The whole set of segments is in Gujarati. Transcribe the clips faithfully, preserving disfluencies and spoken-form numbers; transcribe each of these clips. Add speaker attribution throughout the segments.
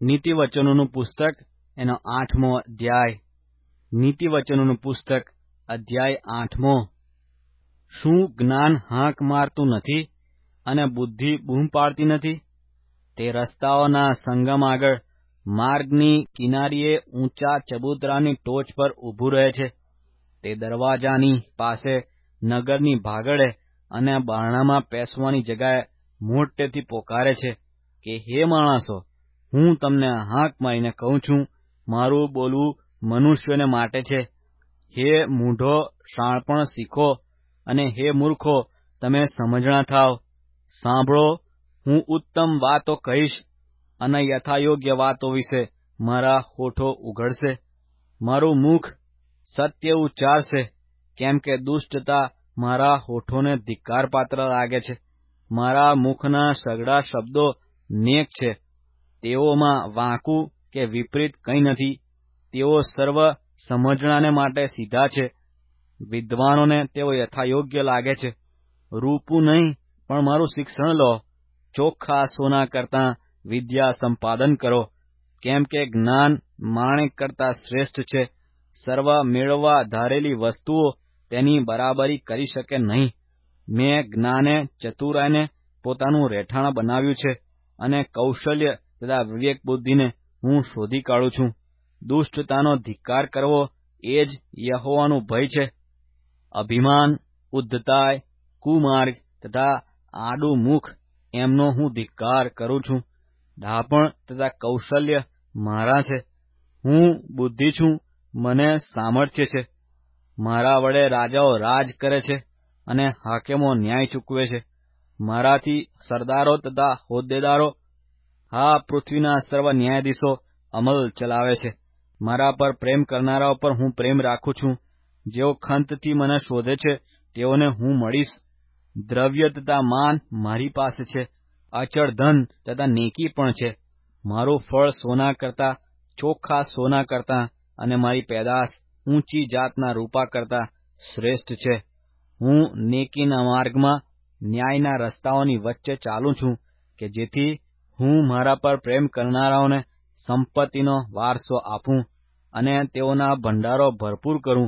Speaker 1: નીતિવચનોનું પુસ્તક એનો આઠમો અધ્યાય. નીતિવચનોનું પુસ્તક અધ્યાય આઠમો. શું જ્ઞાન હાંક મારતું નથી અને બુદ્ધિ બૂમ પાડતી નથી? તે રસ્તાઓના સંગમ આગળ માર્ગની કિનારીએ ઊંચા ચબૂતરાની ટોચ પર ઊભું રહે છે. તે દરવાજાની પાસે નગરની ભાગળે અને બારણામાં પેસવાની જગાએ મોટેથી પોકારે છે કે, હે માણસો, હું તમને હાંક મારીને કહું છું, મારું બોલવું મનુષ્યોને માટે છે. હે મૂઢો, શાણપણ શીખો, અને હે મૂર્ખો, તમે સમજણા થાવ. સાંભળો, હું ઉત્તમ વાતો કહીશ, અને યથાયોગ્ય વાતો વિશે મારા હોઠો ઉઘડશે. મારું મુખ સત્ય ઉચ્ચારશે, કેમ કે દુષ્ટતા મારા હોઠોને ધિક્કારપાત્ર લાગે છે. મારા મુખના સઘળા શબ્દો નેક છે. તેઓમાં વાંકું કે વિપરીત કંઈ નથી. તેઓ સર્વ સમજણાને માટે સીધા છે. વિદ્વાનોને તેઓ યથાયોગ્ય લાગે છે. રૂપું નહીં, પણ મારું શિક્ષણ લો. ચોખ્ખા સોના કરતાં વિદ્યા સંપાદન કરો, કેમ કે જ્ઞાન માણેક કરતાં શ્રેષ્ઠ છે. સર્વ મેળવવા ધારેલી વસ્તુઓ તેની બરાબરી કરી શકે નહીં. મેં જ્ઞાને ચતુરાઈને પોતાનું રહેઠાણ બનાવ્યું છે, અને કૌશલ્ય તથા વિવેક બુદ્ધિને હું શોધી કાઢું છું. દુષ્ટતાનો ધિક્કાર કરવો એ જ યહોવાનું ભય છે. અભિમાન, ઉદ્ધતાય, કુમાર્ગ તથા આડું મુખ એમનો હું ધિક્કાર કરું છું. ડહાપણ તથા કૌશલ્ય મારા છે. હું બુદ્ધિ છું, મને સામર્થ્ય છે. મારા વડે રાજાઓ રાજ કરે છે, અને હાકેમો ન્યાય ચૂકવે છે. મારાથી સરદારો તથા હોદ્દેદારો, હા, પૃથ્વીના સર્વ ન્યાયાધીશો અમલ ચલાવે છે. મારા પર પ્રેમ કરનારાઓ પર હું પ્રેમ રાખું છું. જેઓ ખંતથી મને શોધે છે, તેઓને હું મળીશ. દ્રવ્ય તથા માન મારી પાસે છે. અચળ ધન તથા નેકી પણ છે. મારું ફળ સોના કરતાં, ચોખ્ખા સોના કરતાં, અને મારી પેદાશ ઊંચી જાતના રૂપા કરતાં શ્રેષ્ઠ છે. હું નેકીના માર્ગમાં ન્યાયના રસ્તાઓની વચ્ચે ચાલું છું, કે જેથી હું મારા પર પ્રેમ કરનારાઓને સંપત્તિનો વારસો આપું, અને તેઓના ભંડારો ભરપૂર કરું.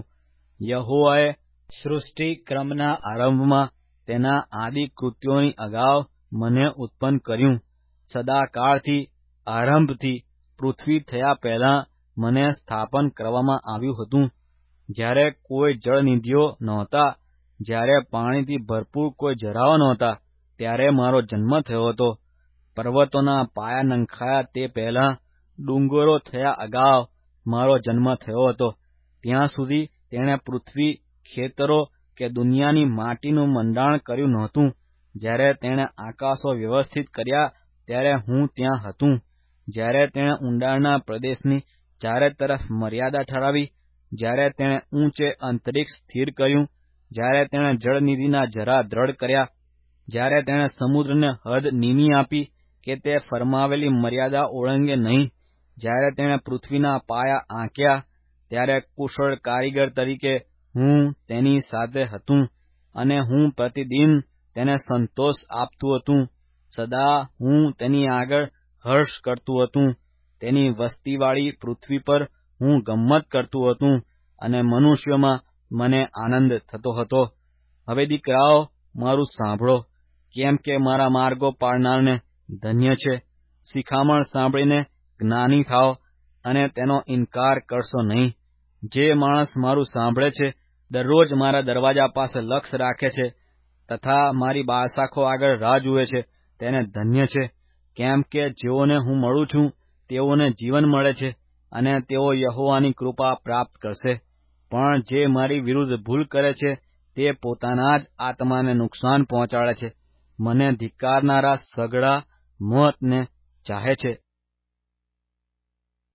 Speaker 1: યહોવાએ સૃષ્ટિક્રમના આરંભમાં તેના આદિ કૃત્યોની અગાઉ મને ઉત્પન્ન કર્યું. સદાકાળથી, આરંભથી, પૃથ્વી થયા પહેલાં મને સ્થાપન કરવામાં આવ્યું હતું. જ્યારે કોઈ જળનિધિઓ નહોતા, જ્યારે પાણીથી ભરપૂર કોઈ જરાઓ નહોતા, ત્યારે મારો જન્મ થયો હતો. પર્વતોના પાયા નંખાયા તે પહેલાં, ડુંગરો થયા અગાઉ મારો જન્મ થયો હતો. ત્યાં સુધી તેણે પૃથ્વી, ખેતરો કે દુનિયાની માટીનું મંડાણ કર્યું નહોતું. જ્યારે તેણે આકાશો વ્યવસ્થિત કર્યા, ત્યારે હું ત્યાં હતું. જ્યારે તેણે ઊંડાણના પ્રદેશની ચારે તરફ મર્યાદા ઠરાવી, જ્યારે તેણે ઊંચે અંતરિક્ષ સ્થિર કર્યું, જ્યારે તેણે જળનિધિના ઝરા દ્રઢ કર્યા, જ્યારે તેણે સમુદ્રને હદ નીમી આપી કે તે ફરમાવેલી મર્યાદા ઓળંગે નહીં, જ્યારે તેણે પૃથ્વીના પાયા આંક્યા, ત્યારે કુશળ કારીગર તરીકે હું તેની સાથે હતું, અને હું પ્રતિદિન તેને સંતોષ આપતું હતું. સદા હું તેની આગળ હર્ષ કરતું હતું. તેની વસ્તીવાળી પૃથ્વી પર હું ગમ્મત કરતું હતું, અને મનુષ્યોમાં મને આનંદ થતો હતો. હવે દીકરાઓ, મારું સાંભળો, કેમ કે મારા માર્ગો પાડનારને ધન્ય છે. શિખામણ સાંભળીને જ્ઞાની થાઓ, અને તેનો ઇનકાર કરશો નહીં. જે માણસ મારું સાંભળે છે, દરરોજ મારા દરવાજા પાસે લક્ષ રાખે છે, તથા મારી બાળશાખો આગળ રાહ જુએ છે, તેને ધન્ય છે. કેમ કે જેઓને હું મળું છું, તેઓને જીવન મળે છે, અને તેઓ યહોવાની કૃપા પ્રાપ્ત કરશે. પણ જે મારી વિરુદ્ધ ભૂલ કરે છે, તે પોતાના જ આત્માને નુકસાન પહોંચાડે છે. મને ધિક્કારનારા સઘળા મોતને ચાહે છે.